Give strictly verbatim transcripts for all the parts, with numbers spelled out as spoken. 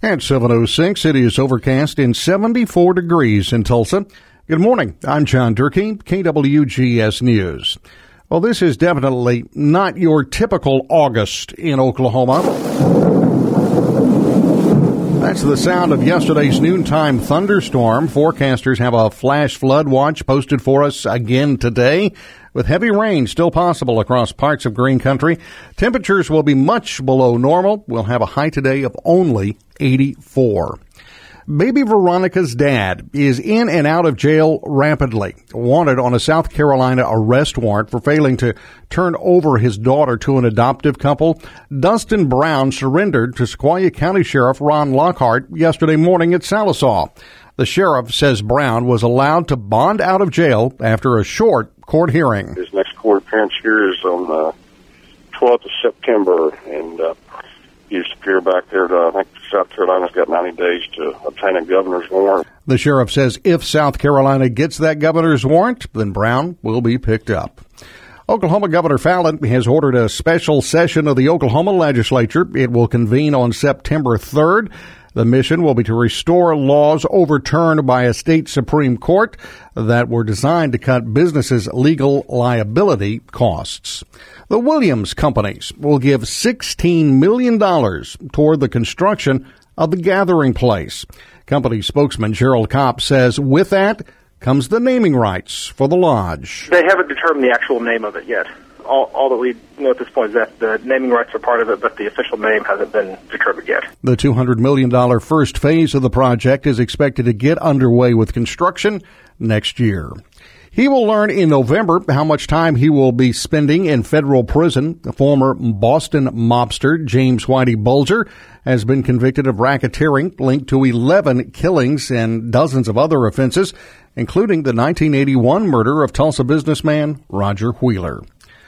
At seven oh six, it is overcast and seventy-four degrees in Tulsa. Good morning. I'm John Durkee, K W G S News. Well, this is definitely not your typical August in Oklahoma. That's the sound of yesterday's noontime thunderstorm. Forecasters have a flash flood watch posted for us again today, with heavy rain still possible across parts of Green Country. Temperatures will be much below normal. We'll have a high today of only eighty-four. Baby Veronica's dad is in and out of jail rapidly, wanted on a South Carolina arrest warrant for failing to turn over his daughter to an adoptive couple. Dustin Brown surrendered to Sequoyah County Sheriff Ron Lockhart yesterday morning at Sallisaw. The sheriff says Brown was allowed to bond out of jail after a short court hearing. His next court appearance here is on the twelfth of September, and uh, he's to appear back there to, I think South Carolina's got ninety days to obtain a governor's warrant. The sheriff says if South Carolina gets that governor's warrant, then Brown will be picked up. Oklahoma Governor Fallin has ordered a special session of the Oklahoma legislature. It will convene on September third. The mission will be to restore laws overturned by a state Supreme Court that were designed to cut businesses' legal liability costs. The Williams companies will give sixteen million dollars toward the construction of the Gathering Place. Company spokesman Gerald Kopp says with that comes the naming rights for the lodge. They haven't determined the actual name of it yet. All, all that we know at this point is that the naming rights are part of it, but the official name hasn't been determined yet. The two hundred million dollars first phase of the project is expected to get underway with construction next year. He will learn in November how much time he will be spending in federal prison. The former Boston mobster James Whitey Bulger has been convicted of racketeering linked to eleven killings and dozens of other offenses, including the nineteen eighty-one murder of Tulsa businessman Roger Wheeler.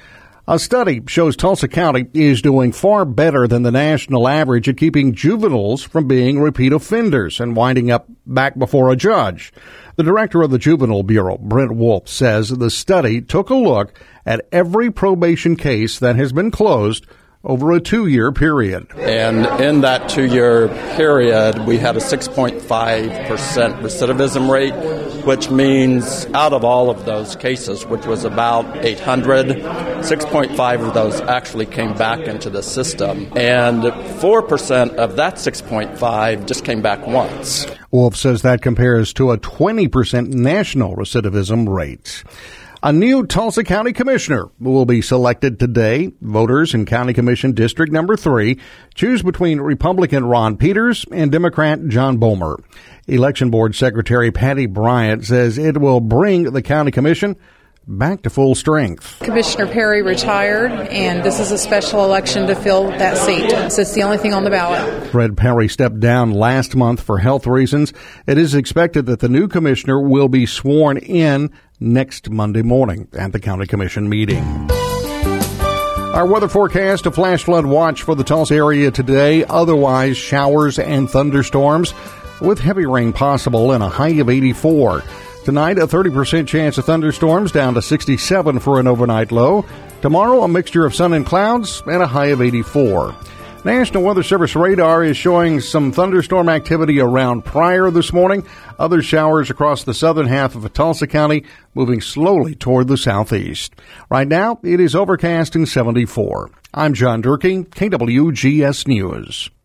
A study shows Tulsa County is doing far better than the national average at keeping juveniles from being repeat offenders and winding up back before a judge. The director of the Juvenile Bureau, Brent Wolf, says the study took a look at every probation case that has been closed over a two-year period. And in that two-year period, we had a six point five percent recidivism rate, which means out of all of those cases, which was about eight hundred, six point five of those actually came back into the system. And four percent of that six point five just came back once. Wolf says that compares to a twenty percent national recidivism rate. A new Tulsa County Commissioner will be selected today. Voters in County Commission District Number three choose between Republican Ron Peters and Democrat John Bomer. Election Board Secretary Patty Bryant says it will bring the County Commission back to full strength. Commissioner Perry retired, and this is a special election to fill that seat. So it's the only thing on the ballot. Fred Perry stepped down last month for health reasons. It is expected that the new commissioner will be sworn in next Monday morning at the County Commission meeting. Our weather forecast, a flash flood watch for the Tulsa area today. Otherwise, showers and thunderstorms with heavy rain possible and a high of eighty-four. Tonight, a thirty percent chance of thunderstorms, down to sixty-seven for an overnight low. Tomorrow, a mixture of sun and clouds and a high of eighty-four. National Weather Service radar is showing some thunderstorm activity around Pryor this morning. Other showers across the southern half of Tulsa County, moving slowly toward the southeast. Right now, it is overcast and seventy-four. I'm John Durkee, K W G S News.